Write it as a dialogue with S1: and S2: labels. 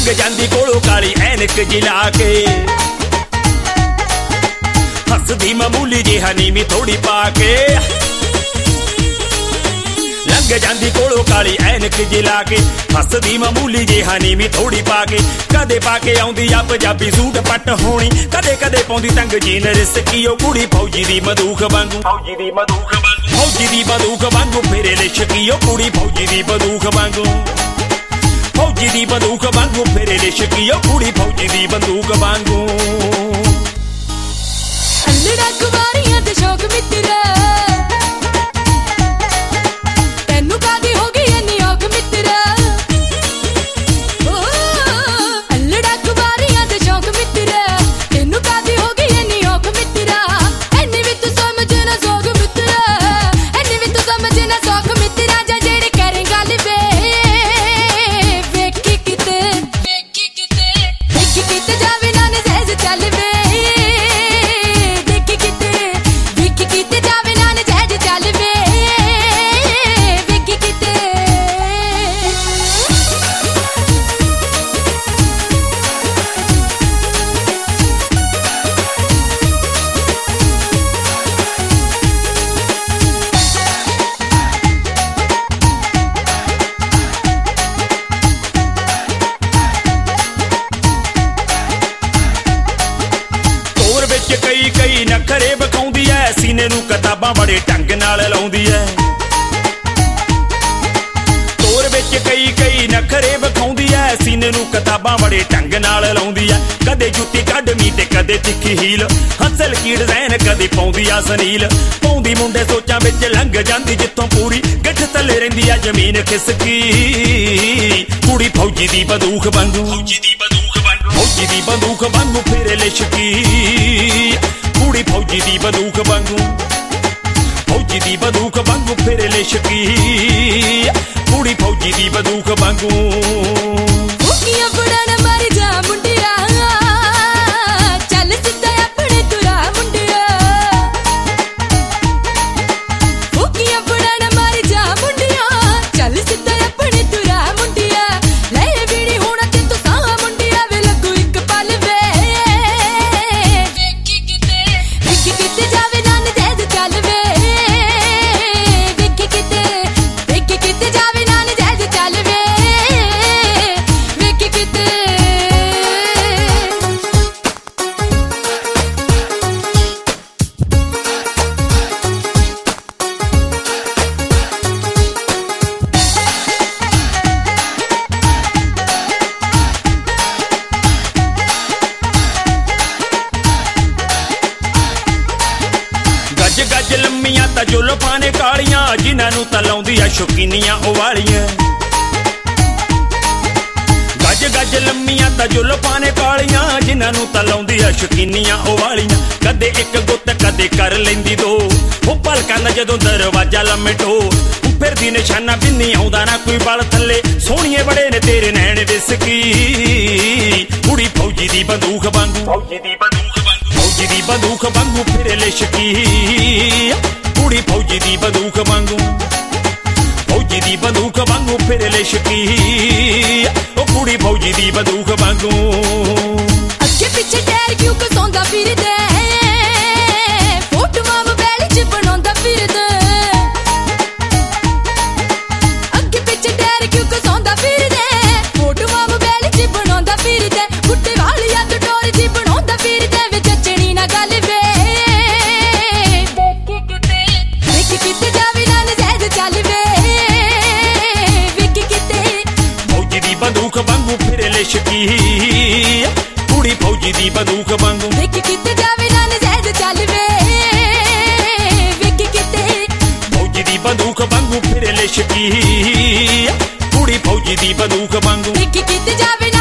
S1: लंघ जांदी कोलों काली ऐनक जिला के हसदी मामूली जिहा नीवी थोड़ी पाके लंघ जांदी कोलों काली ऐनक जिला के हसदी मामूली जिहा नीवी थोड़ी पाके कदे पाके आउंदी आ पंजाबी सूट पट होनी कदे कदे पाउंदी तंग जीन रिसकी ओ कुड़ी फौजी दी बंदूक वांगू फौजी दी बंदूक वांगू फेरे लिशकी ओ कुड़ी फौजी दी बंदूक वांगू फौजी दी बंदूक वांगू फेरे लिशकी ओ कुड़ी फौजी दी बंदूक वांगू
S2: अल्लड़ा कुवारियां ते शौक मित्रा तैनू कादी हो गई इन्नी औख मित्रा अल्लड़ा कुवारियां ते शौक मित्रा तैनू कादी हो गई इन्नी औख मित्रा इन्नी भी तू समझ ना सौख मित्रा इन्नी भी तू समझ ना सौख मित्रा जा जेड़े करें गल वे वेखी किते जावे ना ने सहज चल वे
S1: कई नखरे बखाउंदी ऐ सीने नू किताबां बड़े ढंग नाल लाउंदी ऐ तोर विच कई नखरे बखाउंदी ऐ सीने नू किताबां बड़े ढंग नाल लाउंदी ऐ कदे जुत्ती कढमी ते कदे तिखी हील हंसल की डिजाइन कदे पाउंदी आ सनील पाउंदी मुंडे सोचां विच लंघ जांदी जित्थों पूरी गिठ थल्ले रहिंदी आ जमीन खिसकी कुड़ी फौजी दी बंदूक वांगू फौजी दी बंदूक वांगू फेरे लिशकी कुड़ी फौजी दी बंदूक वांगू फौजी दी बंदूक वांगू फेरे लिशकी कुड़ी फौजी दी बंदूक वांगू
S2: फुकियां फड़न मर जा मुंडिया चल सिद्धा अपने तुरा मुंडिया फुकियां फड़न मर जा मुंडिया चल सिद्धा अपने तुरा मुंडिया ले बीड़ी होना ते तू सा मुंडिया वे लगू एक पल वे वेखी किते जावे ना ने जैद चल वे वेखी किते जावे ना ने जैद चल वे वेखी किते
S1: गज गज लम्मियां तां जुल्फां ने कालियां जिन्हां नू तां लाउंदी आ शौकीनियां उवालियां गज गज लम्मियां तां जुल्फां ने कालियां जिन्हां नू तां लाउंदी आ शौकीनियां उवालियां कदे एक गुੱਤ कदे कर लैंदी दो ओ पलकां दा जदों दरवाजा लमेटो फिरदी निशाना बिन्नी आउंदा ना कोई बल थल्ले सोहणीए बड़े ने तेरे नैण विसकी कुड़ी फौजी दी बंदूक वांगू फौजी दी बंदूक वांगू फिरे लिशकी कुड़ी फौजी दी बंदूक वांगू फौजी दी बंदूक वांगू फिरे लिशकी ओ कुड़ी फौजी दी बंदूक वांगू
S2: अगे पिछे टैर क्यों कसौंदा फिरदे फोटोआं मोबाइल च बनाउंदा फिरदे अगे पिछे टैर क्यों कसौंदा फिरदे फोटोआं मोबाइल च बनाउंदा फिरदे गुड्डे वालिया तो डोर दी बनाउंदा फिरदे वे जचनी ना गल वे वेखी किते जावे ना ने सहज चल वे वेखी किते
S1: फौजी दी बंदूक वांगू फिरे लिशकी कुड़ी फौजी दी बंदूक वांगू
S2: वेखी किते जावे ना ने सहज चल वे वेखी किते
S1: फौजी दी बंदूक वांगू फिरे लिशकी कुड़ी फौजी दी बंदूक वांगू
S2: वेखी किते जावे